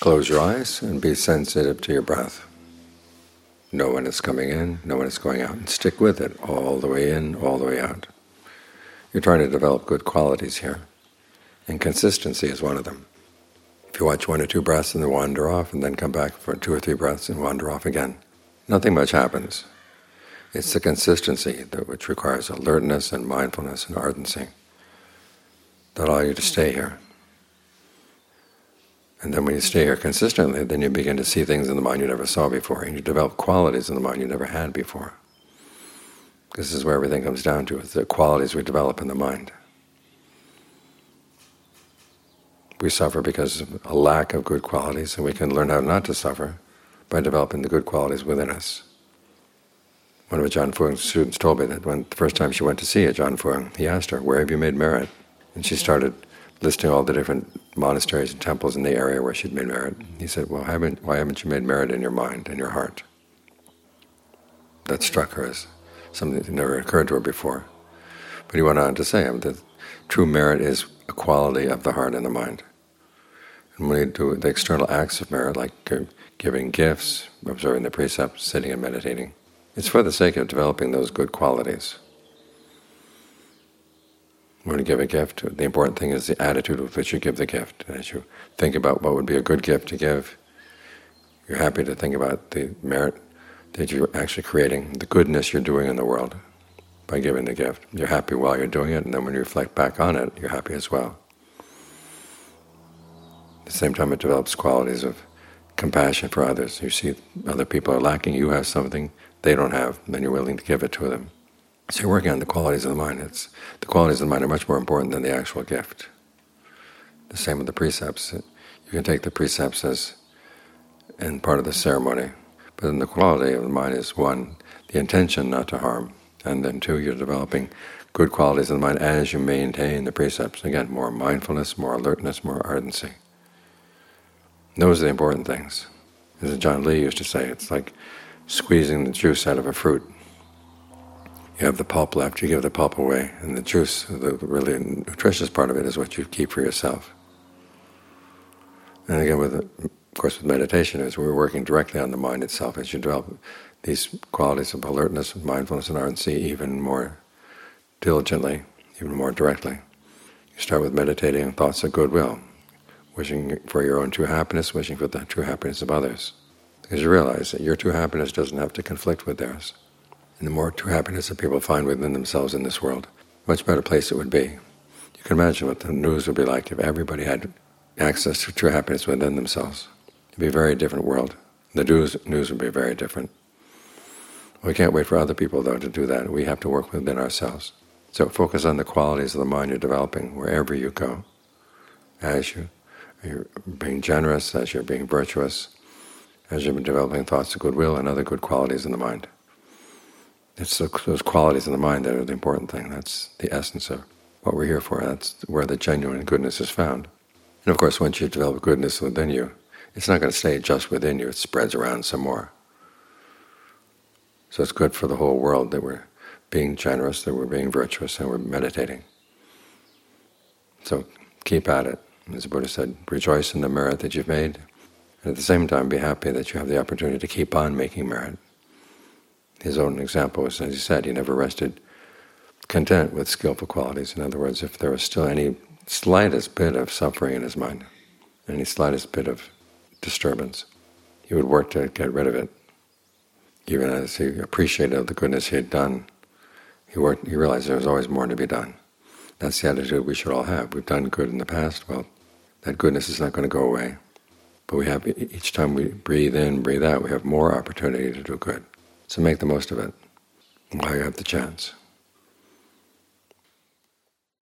Close your eyes and be sensitive to your breath. Know when it's coming in, know when it's going out, and stick with it all the way in, all the way out. You're trying to develop good qualities here, and consistency is one of them. If you watch 1 or 2 breaths and then wander off, and then come back for 2 or 3 breaths and wander off again, nothing much happens. It's the consistency which requires alertness and mindfulness and ardency that allow you to stay here. And then when you stay here consistently, then you begin to see things in the mind you never saw before, and you develop qualities in the mind you never had before. This is where everything comes down to, is the qualities we develop in the mind. We suffer because of a lack of good qualities, and we can learn how not to suffer by developing the good qualities within us. One of Ajaan Fuang's students told me that when the first time she went to see Ajaan Fuang, he asked her, "Where have you made merit?" And she started listing all the different monasteries and temples in the area where she'd made merit. He said, "Well, why haven't you made merit in your mind, in your heart?" That struck her as something that never occurred to her before. But he went on to say that true merit is a quality of the heart and the mind. And when you do the external acts of merit, like giving gifts, observing the precepts, sitting and meditating, it's for the sake of developing those good qualities. When you give a gift, the important thing is the attitude with which you give the gift. As you think about what would be a good gift to give, you're happy to think about the merit that you're actually creating, the goodness you're doing in the world by giving the gift. You're happy while you're doing it, and then when you reflect back on it, you're happy as well. At the same time, it develops qualities of compassion for others. You see other people are lacking, you have something they don't have, and then you're willing to give it to them. So you're working on the qualities of the mind. The qualities of the mind are much more important than the actual gift. The same with the precepts. You can take the precepts as and part of the ceremony, but then the quality of the mind is 1, the intention not to harm, and then 2, you're developing good qualities of the mind as you maintain the precepts. Again, more mindfulness, more alertness, more ardency. Those are the important things. As John Lee used to say, it's like squeezing the juice out of a fruit. You have the pulp left, you give the pulp away, and the juice, the really nutritious part of it, is what you keep for yourself. And again, of course, with meditation, is we're working directly on the mind itself as you develop these qualities of alertness, mindfulness, and ardency even more diligently, even more directly. You start with meditating on thoughts of goodwill, wishing for your own true happiness, wishing for the true happiness of others. Because you realize that your true happiness doesn't have to conflict with theirs. And the more true happiness that people find within themselves in this world, much better place it would be. You can imagine what the news would be like if everybody had access to true happiness within themselves. It would be a very different world. The news would be very different. We can't wait for other people, though, to do that. We have to work within ourselves. So focus on the qualities of the mind you're developing wherever you go. As you're being generous, as you're being virtuous, as you're developing thoughts of goodwill and other good qualities in the mind. It's those qualities in the mind that are the important thing. That's the essence of what we're here for. That's where the genuine goodness is found. And of course, once you develop goodness within you, it's not going to stay just within you. It spreads around some more. So it's good for the whole world that we're being generous, that we're being virtuous, and we're meditating. So keep at it. As the Buddha said, rejoice in the merit that you've made, and at the same time be happy that you have the opportunity to keep on making merit. His own example was, as he said, he never rested content with skillful qualities. In other words, if there was still any slightest bit of suffering in his mind, any slightest bit of disturbance, he would work to get rid of it. Even as he appreciated the goodness he had done, he realized there was always more to be done. That's the attitude we should all have. We've done good in the past, well, that goodness is not going to go away. But we have, each time we breathe in, breathe out, we have more opportunity to do good. So make the most of it while you have the chance.